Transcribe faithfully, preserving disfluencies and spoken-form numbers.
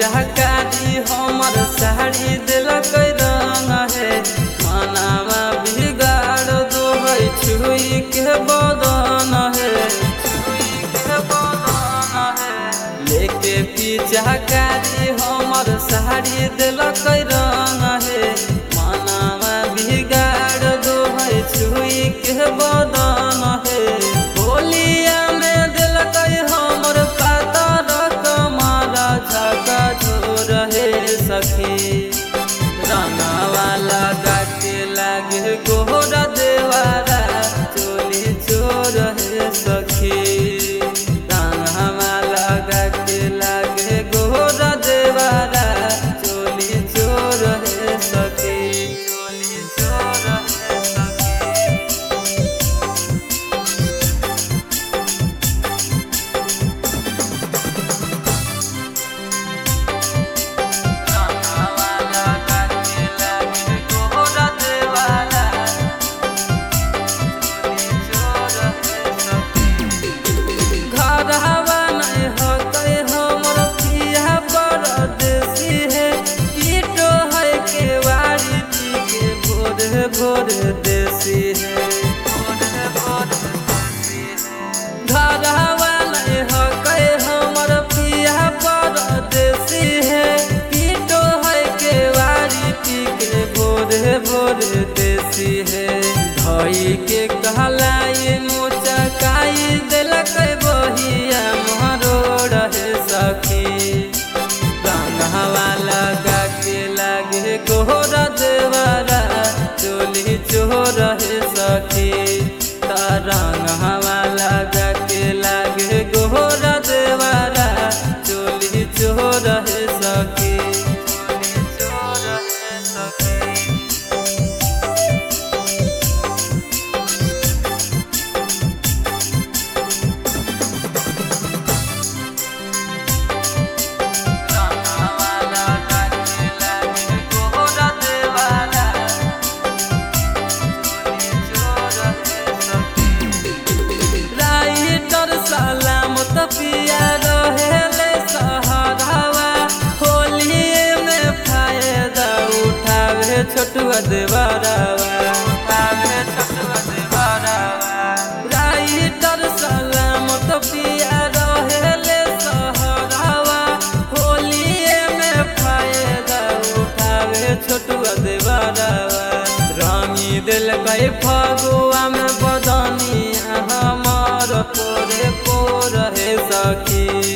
पिचकारी हमर साड़ी दिलक रंग है मनावा बिगाड़ दो है छुई के बदन है लेके पिचकारी हमर साड़ी दिलक रंग है मनावा बिगाड़ दो है छुई के बदन है होलिया में दिलक हमर पातर कमर झका झोर है सखी रंगवा लगा के लागे गोरा देवारा चोली चोर है सखी रंगवा लगा के लागे गोरा देवारा चोली चोर है सखी चोली चोर है सखी भोर देसी है घरवा नहीं हकै हमर पिया परदेसी है पीटो है के वारी पी के भोर भोर देसी है धई के कहलाई मुचकाई दिलक बहिया मरोड़ है सखी रंगवा लगा के लागे गोरा देवारा चोली चोर है सखी रंगवा लगा के लागे गोरा देवारा चोली चोर है सखी चोली चोर है सखी सलामत पिया रहेले सहारावा होलिए में फायदा उठावे छोटुआ देवरावा उठावे छोटुआ देवरावा राइटर सलामत पिया रहेले सहारावा होलिए में फायदा उठावे छोटुआ देवरावा रंगी दिल गए फगुआ में बदनिया हमर पोरे पोर है सखी।